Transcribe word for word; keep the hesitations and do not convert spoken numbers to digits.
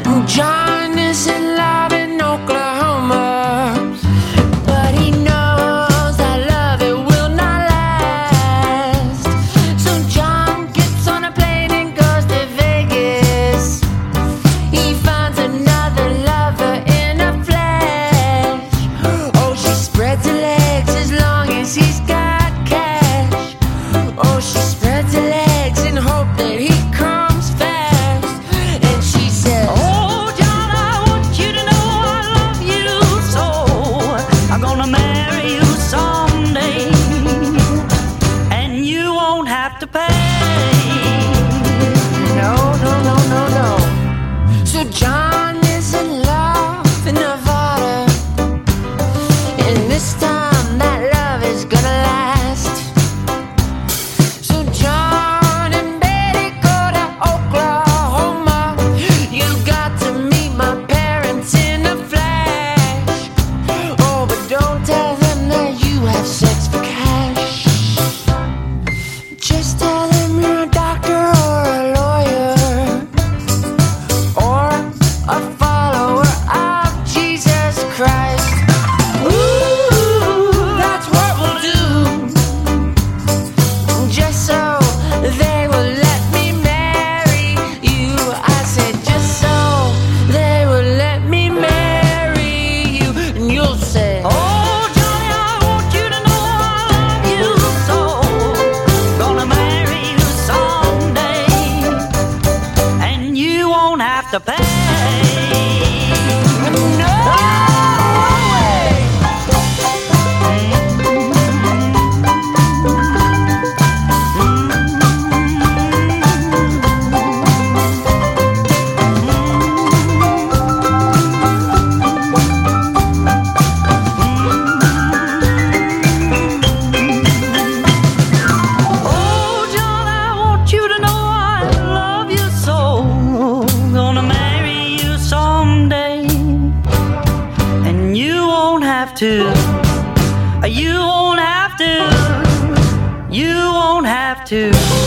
John is in love in Oklahoma, but he knows that love, it will not last. So John gets on a plane and goes to Vegas. He finds another lover in a flash. Oh, she spreads her legs as long as he's got cash. Oh, she spreads her legs and hope that he comes fast. And she says, oh, John, I want you to know I love you so. I'm gonna marry you someday, and you won't have to pay. No, no, no, no, no. So John is in love in Nevada, and this time that love is gonna last. So John and Betty go to Oklahoma. You got to meet my parents in a flash. Oh, but don't tell them that you have sex for cash. Just tell them you're a doctor or a lawyer, or a follower of Jesus Christ. Ooh, that's what we'll do, just so they will let me marry you. I said, just so they will let me marry you. And you'll say, oh, Johnny, I want you to know I love you so. Gonna marry you someday, and you won't have to pay. No way. Oh, John, I want you to know I love you so. Gonna marry you someday, and you won't have to. You won't have to. You won't have to.